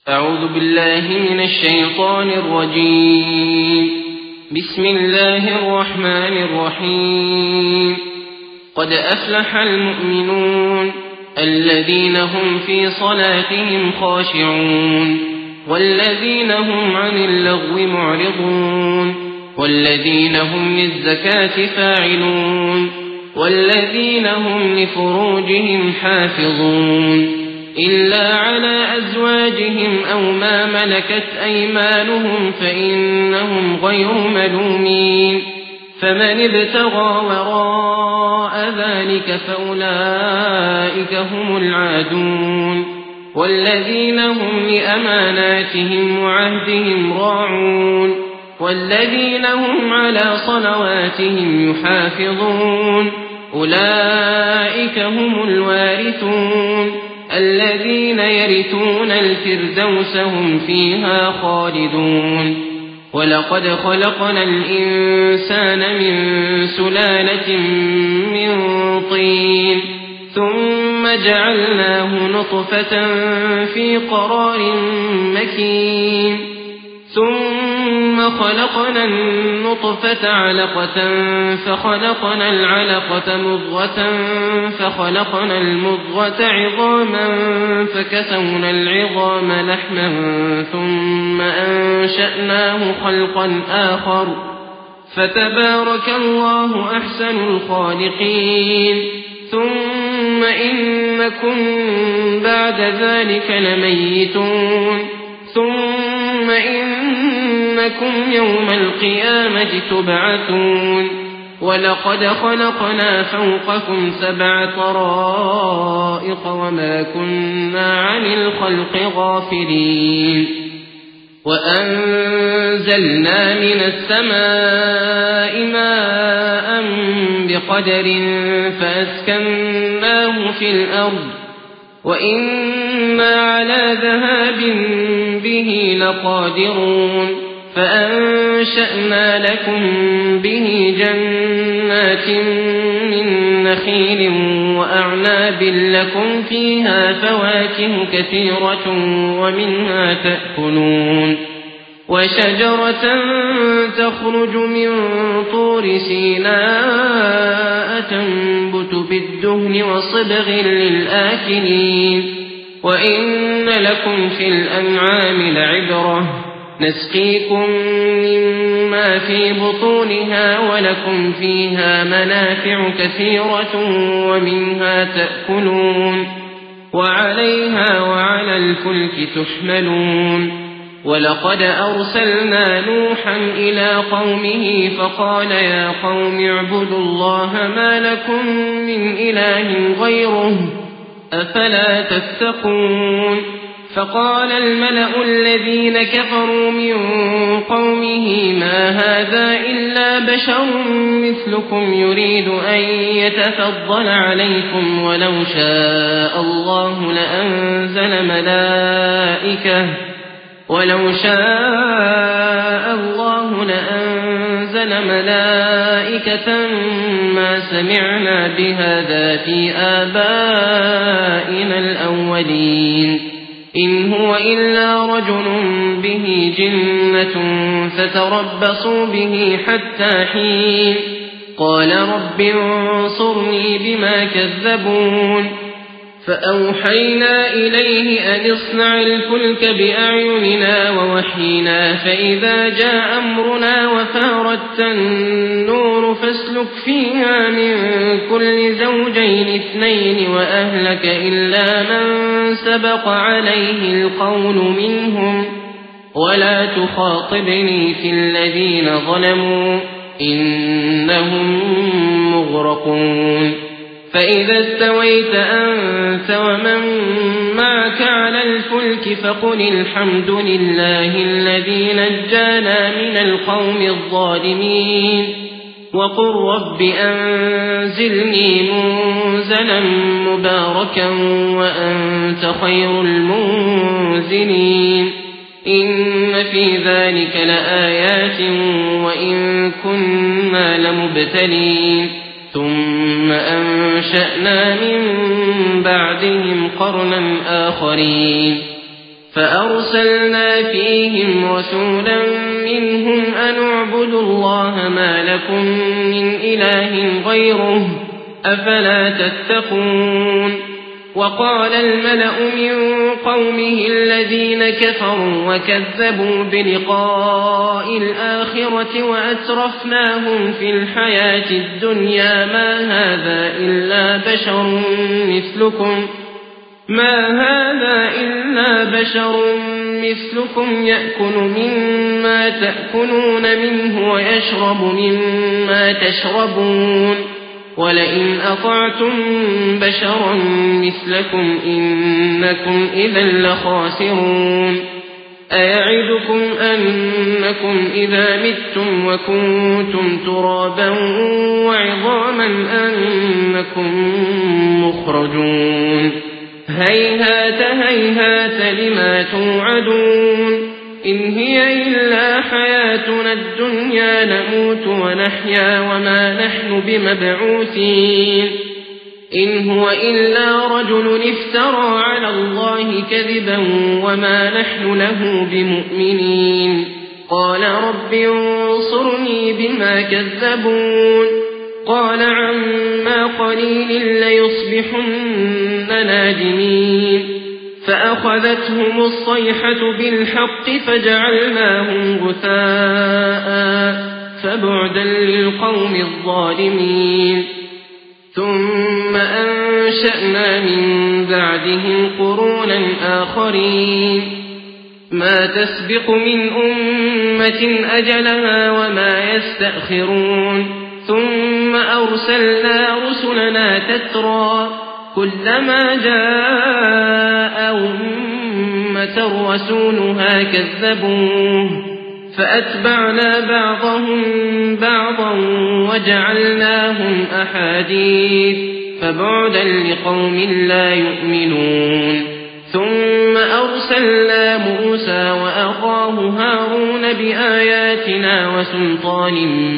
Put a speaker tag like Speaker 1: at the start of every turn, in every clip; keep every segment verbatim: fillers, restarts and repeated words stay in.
Speaker 1: أعوذ بالله من الشيطان الرجيم. بسم الله الرحمن الرحيم. قد أفلح المؤمنون الذين هم في صلاتهم خاشعون والذين هم عن اللغو معرضون والذين هم للزكاة فاعلون والذين هم لفروجهم حافظون إلا على أزواجهم أو ما ملكت أيمانهم فإنهم غير ملومين. فمن ابتغى وراء ذلك فأولئك هم العادون. والذين هم لأماناتهم وعهدهم راعون والذين هم على صلواتهم يحافظون أولئك هم الوارثون الذين يرثون الفردوس هم فيها خالدون. ولقد خلقنا الإنسان من سلالة من طين ثم جعلناه نطفة في قرار مكين ثم خلقنا النطفة علقة فخلقنا العلقة مضغة فخلقنا المضغة عظاما فكسونا العظام لحما ثم أنشأناه خلقا آخر فتبارك الله أحسن الخالقين. ثم إنكم بعد ذلك لميتون ثم إنكم يوم القيامة تبعثون. ولقد خلقنا فوقكم سبع طرائق وما كنا عن الخلق غافلين. وأنزلنا من السماء ماء بقدر فأسكناه في الأرض وإنا على ذهاب به لقادرون. فأنشأنا لكم به جنات من نخيل وأعناب لكم فيها فواكه كثيرة ومنها تأكلون. وشجرة تخرج من طور سيناء تنبت بالدهن وصبغ للآكلين. وإن لكم في الأنعام لعبرة نسقيكم مما في بطونها ولكم فيها منافع كثيرة ومنها تأكلون وعليها وعلى الفلك تحملون. ولقد أرسلنا نوحا إلى قومه فقال يا قوم اعبدوا الله ما لكم من إله غيره أفلا تتقون. فقال الملأ الذين كفروا من قومه ما هذا إلا بشر مثلكم يريد أن يتفضل عليكم ولو شاء الله لأنزل ملائكة ولو شاء الله لأنزل ملائكة ما سمعنا بهذا في آبائنا الأولين إن هو إلا رجل به جنة فتربصوا به حتى حين. قال رب انصرني بما كذبون. فأوحينا إليه أن اصنع الفلك بأعيننا ووحينا فإذا جاء أمرنا وفارت النور فاسلك فيها من كل زوجين اثنين وأهلك إلا من سبق عليه القول منهم ولا تخاطبني في الذين ظلموا إنهم مغرقون. فإذا استويت أنت ومن معك على الفلك فقل الحمد لله الذي نجانا من القوم الظالمين وقل رب أنزلني منزلا مباركا وأنت خير المنزلين. إن في ذلك لآيات وإن كنا لمبتلين. ثم أنشأنا من بعدهم قرنا آخرين فأرسلنا فيهم رسولا منهم أن اعبدوا الله ما لكم من إله غيره أفلا تتقون وقال الملأ من قومه الذين كفروا وكذبوا بلقاء الآخرة وأترفناهم في الحياة الدنيا ما هذا إلا بشر مثلكم ما هذا إلا بشر مثلكم يأكل مما تأكلون منه ويشرب مما تشربون ولئن أطعتم بشرا مثلكم إنكم إذا لخاسرون أيعدكم أنكم إذا متم وكنتم ترابا وعظاما أنكم مخرجون هيهات هيهات لما توعدون إن هي إلا حياتنا الدنيا نموت ونحيا وما نحن بمبعوثين إن هو إلا رجل افترى على الله كذبا وما نحن له بمؤمنين قال رب انصرني بما كذبون قال عما قليل ليصبحن نادمين فأخذتهم الصيحة بالحق فجعلناهم غثاء فبعدا للقوم الظالمين ثم أنشأنا من بعدهم قرونا آخرين ما تسبق من أمة أجلها وما يستأخرون ثم أرسلنا رسلنا تترى كلما جاء أمة رسولها كذبوه فأتبعنا بعضهم بعضا وجعلناهم أحاديث فبعدا لقوم لا يؤمنون ثم أرسلنا موسى وأخاه هارون بآياتنا وسلطان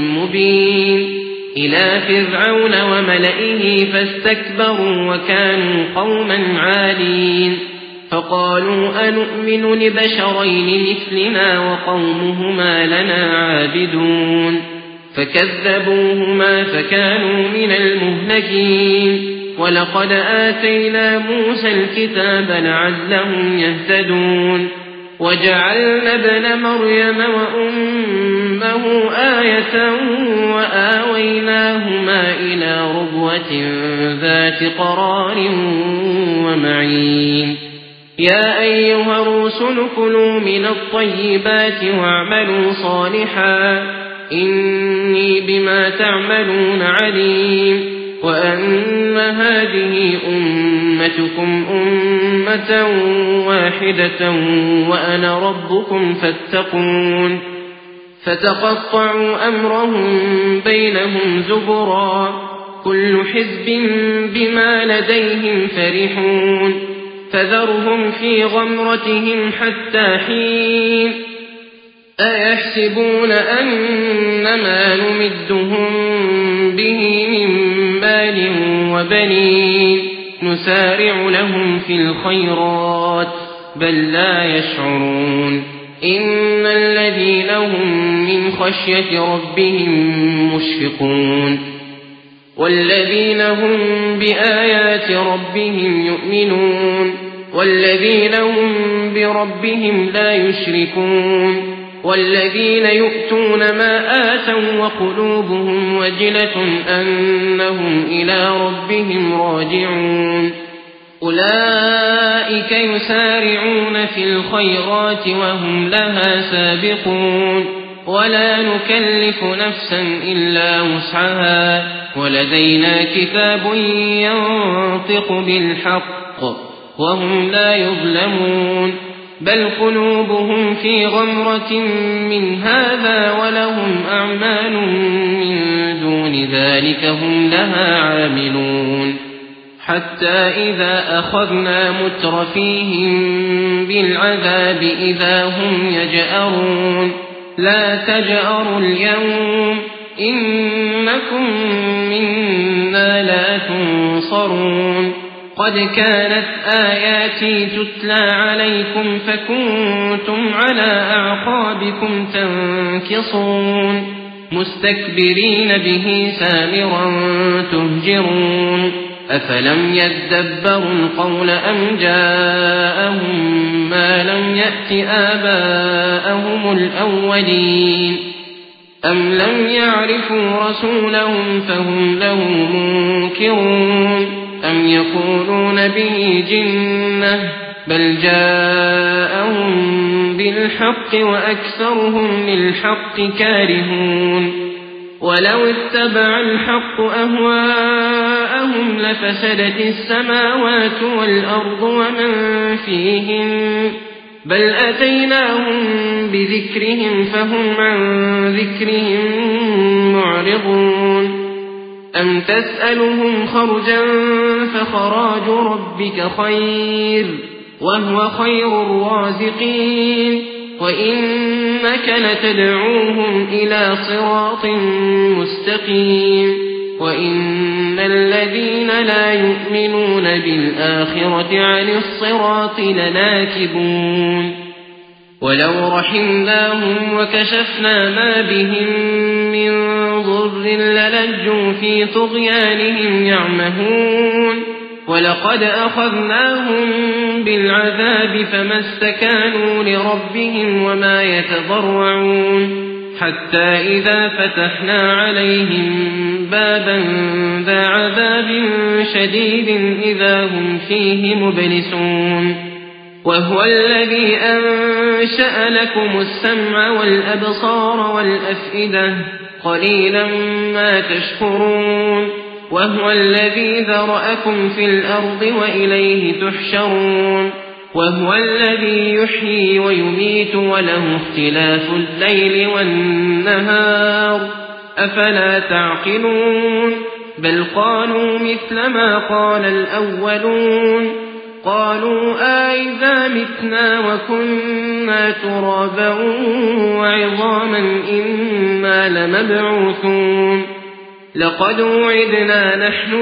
Speaker 1: مبين إلى فرعون وملئه فاستكبروا وكانوا قوما عالين فقالوا أنؤمن لبشرين مثلنا وقومهما لنا عابدون فكذبوهما فكانوا من المهلكين ولقد آتينا موسى الكتاب لعلهم يهتدون وجعلنا ابن مريم وأمه آية وآويناهما إلى ربوة ذات قرار ومعين يا أيها الرسل كلوا من الطيبات واعملوا صالحا إني بما تعملون عليم وأن هذه أمتكم أمة واحدة وأنا ربكم فاتقون فتقطعوا أمرهم بينهم زبرا كل حزب بما لديهم فرحون فذرهم في غمرتهم حتى حين أيحسبون أنما نمدهم به من مال وبنين نسارع لهم في الخيرات بل لا يشعرون إن الذين هم من خشية ربهم مشفقون والذين هم بآيات ربهم يؤمنون والذين هم بربهم لا يشركون والذين يؤتون ما آتوا وقلوبهم وجلة أنهم إلى ربهم راجعون أولئك يسارعون في الخيرات وهم لها سابقون ولا نكلف نفسا إلا وسعها ولدينا كتاب ينطق بالحق وهم لا يظلمون بل قلوبهم في غمرة من هذا ولهم أعمال من دون ذلك هم لها عاملون حتى إذا أخذنا مترفيهم بالعذاب إذا هم يجأرون لا تجأروا اليوم إنكم منا لا تنصرون قد كانت آياتي تتلى عليكم فكنتم على أعقابكم تنكصون مستكبرين به سامرا تهجرون أفلم يدبروا القول أم جاءهم ما لم يأت آباءهم الأولين أم لم يعرفوا رسولهم فهم له منكرون أم يقولون به جنة بل جاءهم بالحق وأكثرهم للحق كارهون ولو اتبع الحق أهواءهم لفسدت السماوات والأرض ومن فيهن بل أتيناهم بذكرهم فهم عن ذكرهم معرضون أم تسألهم خرجا فخراج ربك خير وهو خير الرازقين وإنك لتدعوهم إلى صراط مستقيم وإن الذين لا يؤمنون بالآخرة عن الصراط لناكبون ولو رحمناهم وكشفنا ما بهم من ضر للجوا في طغيانهم يعمهون ولقد أخذناهم بالعذاب فما استكانوا لربهم وما يتضرعون حتى إذا فتحنا عليهم بابا ذا عذاب شديد إذا هم فيه مبلسون وهو الذي أنشأ لكم السمع والأبصار والأفئدة قليلا ما تشكرون وهو الذي ذرأكم في الأرض وإليه تحشرون وهو الذي يحيي ويميت وله اختلاف الليل والنهار أفلا تعقلون بل قالوا مثل ما قال الأولون قالوا أئذا متنا وكنا ترابا وعظاما إنا لمبعوثون لقد وعدنا نحن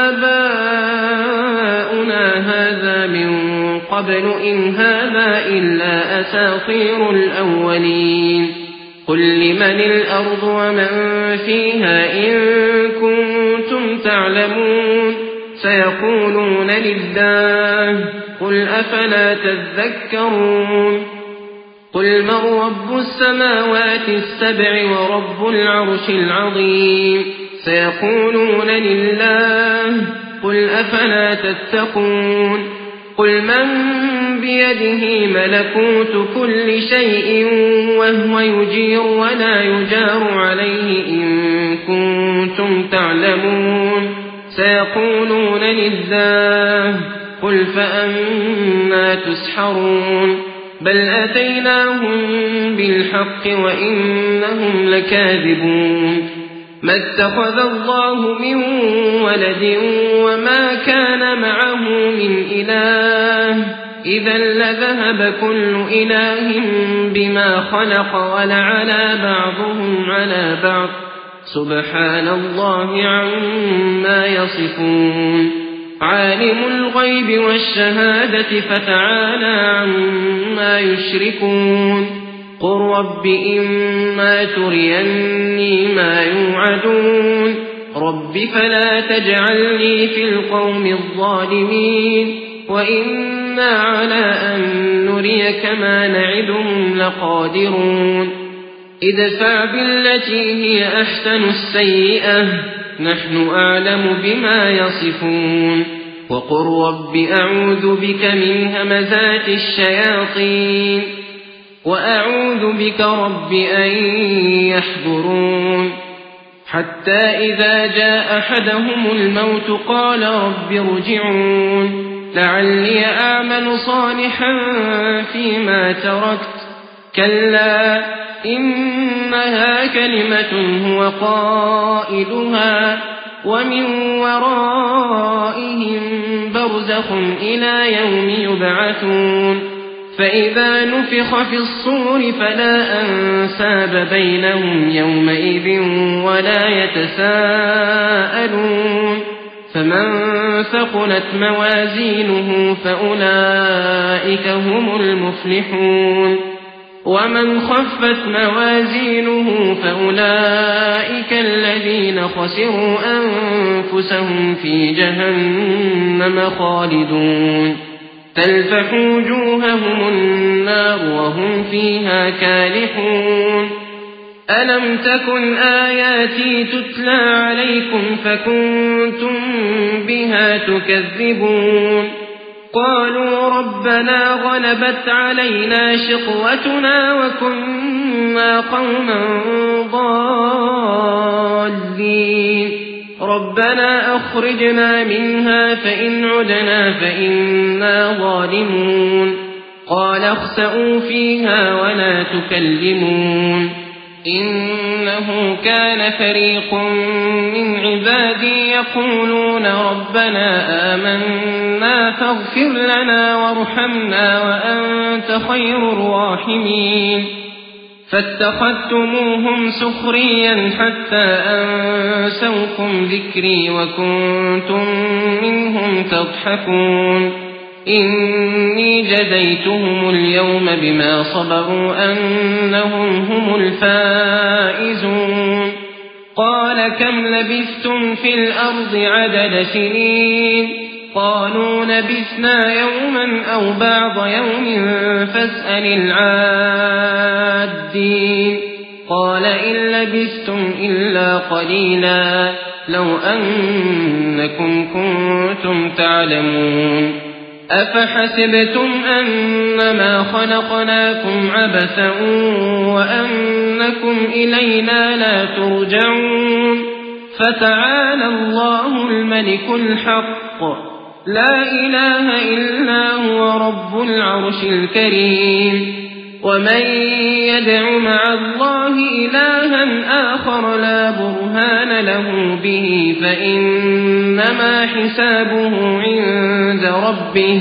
Speaker 1: وآباؤنا هذا من قبل إن هذا إلا أساطير الأولين قل لمن الأرض ومن فيها إن كنتم تعلمون سيقولون لله قل أفلا تذكرون قل من رب السماوات السبع ورب العرش العظيم سيقولون لله قل أفلا تتقون قل من بيده ملكوت كل شيء وهو يجير ولا يجار عليه إن كنتم تعلمون سيقولون لله قل فأنا تسحرون بل أتيناهم بالحق وإنهم لكاذبون ما اتخذ الله من ولد وما كان معه من إله إذا لذهب كل إله بما خلق ولعلى بعضهم على بعض سبحان الله عما يصفون عالم الغيب والشهادة فتعالى عما يشركون قل رب إما تريني ما يوعدون رب فلا تجعلني في القوم الظالمين وإنا على أن نريك ما نعدهم لقادرون ادفع بالتي هي أحسن السيئة نحن أعلم بما يصفون وقل رب أعوذ بك من همزات الشياطين وأعوذ بك رب أن يحضرون حتى إذا جاء أحدهم الموت قال رب ارجعون لعلي أعمل صالحا فيما تركت كلا إنها كلمة هو قائلها ومن ورائهم برزخ إلى يوم يبعثون فإذا نفخ في الصور فلا أنساب بينهم يومئذ ولا يتساءلون فمن ثقلت موازينه فأولئك هم المفلحون ومن خفت موازينه فأولئك الذين خسروا أنفسهم في جهنم خالدون تلفح وجوههم النار وهم فيها كالحون ألم تكن آياتي تتلى عليكم فكنتم بها تكذبون قالوا ربنا غلبت علينا شقوتنا وكنا قوما ضالين ربنا أخرجنا منها فإن عدنا فإنا ظالمون قال اخسئوا فيها ولا تكلمون إنه كان فريق من عبادي يقولون ربنا آمنا فاغفر لنا وارحمنا وأنت خير الراحمين فاتخذتموهم سخريا حتى أنسوكم ذكري وكنتم منهم تضحكون إني جزيتهم اليوم بما صبروا أنهم هم الفائزون قال كم لبثتم في الأرض عدد سنين قالوا لبثنا يوما أو بعض يوم فاسأل العادين قال إن لبثتم إلا قليلا لو أنكم كنتم تعلمون أفحسبتم أنما خلقناكم عبثا وأنكم إلينا لا ترجعون فتعالى الله الملك الحق لا إله إلا هو رب العرش الكريم ومن يدع مع الله إلها آخر لا برهان له به فإنما حسابه عند ربه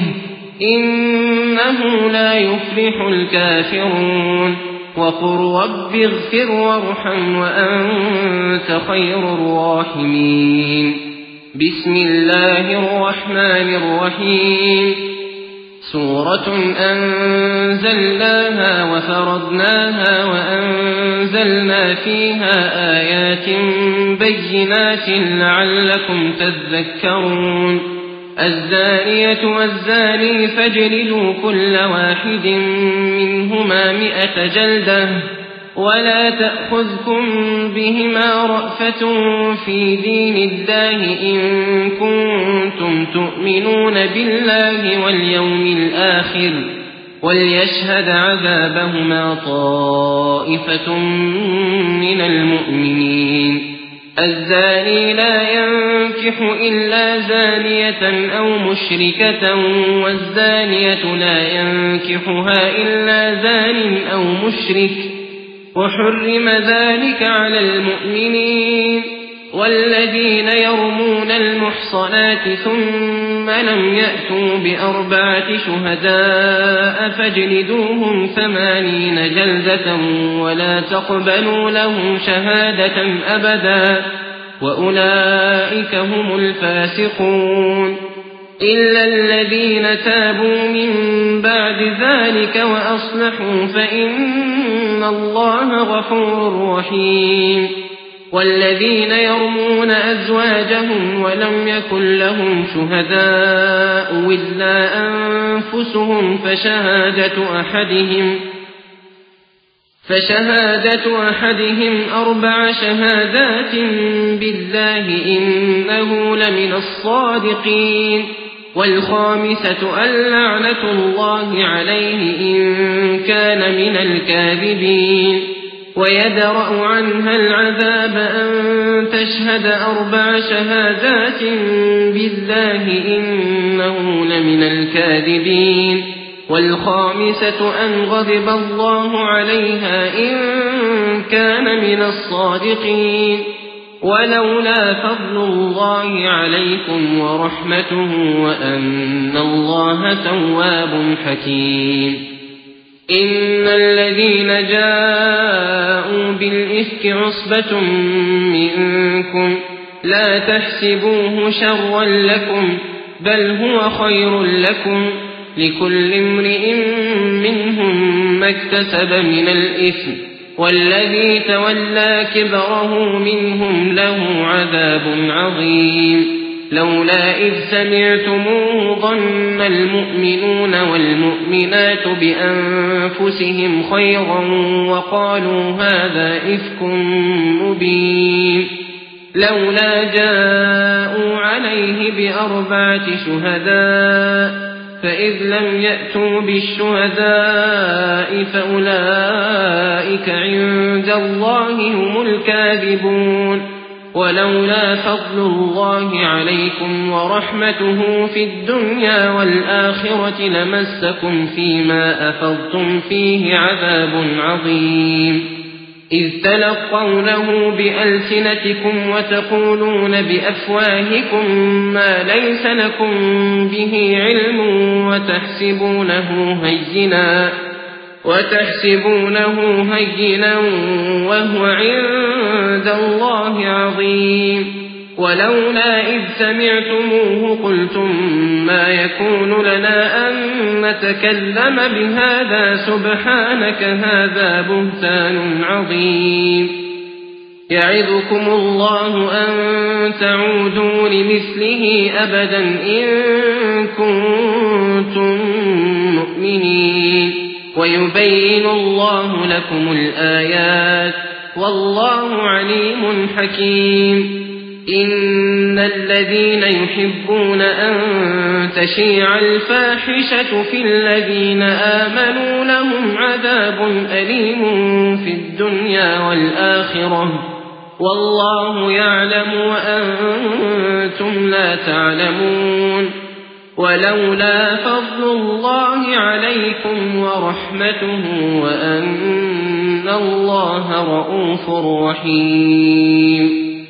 Speaker 1: إنه لا يفلح الكافرون وقل رب اغفر وارحم وأنت خير الراحمين بسم الله الرحمن الرحيم سورة أنزلناها وفرضناها وأنزلنا فيها آيات بينات لعلكم تذكرون الزانية والزاني فاجلدوا كل واحد منهما مئة جلدة ولا تأخذكم بهما رأفة في دين الله إن كنتم تؤمنون بالله واليوم الآخر وليشهد عذابهما طائفة من المؤمنين الزاني لا ينكح إلا زانية أو مشركة والزانية لا ينكحها إلا زان أو مشرك وحرم ذلك على المؤمنين والذين يرمون المحصنات ثم لم يأتوا بأربعة شهداء فاجلدوهم ثمانين جلدة ولا تقبلوا لهم شهادة أبدا وأولئك هم الفاسقون إلا الذين تابوا من بعد ذلك وأصلحوا فإن الله غفور رحيم والذين يرمون أزواجهم ولم يكن لهم شهداء إلا أنفسهم فشهادة أحدهم فشهادة أحدهم أربع شهادات بالله إنه لمن الصادقين والخامسة اللعنة الله عليه إن كان من الكاذبين ويدرأ عنها العذاب أن تشهد أربع شهادات بالله إنه لمن الكاذبين والخامسة أن غضب الله عليها إن كان من الصادقين ولولا فضل الله عليكم ورحمته وأن الله تواب حكيم إن الذين جاءوا بالإفك عصبة منكم لا تحسبوه شرا لكم بل هو خير لكم لكل امرئ منهم ما اكتسب من الإثم والذي تولى كبره منهم له عذاب عظيم لولا إذ سمعتموه ظن المؤمنون والمؤمنات بأنفسهم خيرا وقالوا هذا إفك مبين لولا جاءوا عليه بأربعة شهداء فإذ لم يأتوا بالشهداء فأولئك عند الله هم الكاذبون ولولا فضل الله عليكم ورحمته في الدنيا والآخرة لمسكم فيما أفضتم فيه عذاب عظيم إذ تلقونه بألسنتكم وتقولون بأفواهكم ما ليس لكم به علم وتحسبونه هينا وتحسبونه هينا وهو عند الله عظيم ولولا إذ سمعتموه قلتم ما يكون لنا أن نتكلم بهذا سبحانك هذا بهتان عظيم يعظكم الله أن تعودوا لمثله أبدا إن كنتم مؤمنين ويبين الله لكم الآيات والله عليم حكيم إن الذين يحبون أن تشيع الفاحشة في الذين آمنوا لهم عذاب أليم في الدنيا والآخرة والله يعلم وأنتم لا تعلمون ولولا فضل الله عليكم ورحمته وأن الله رؤوف رحيم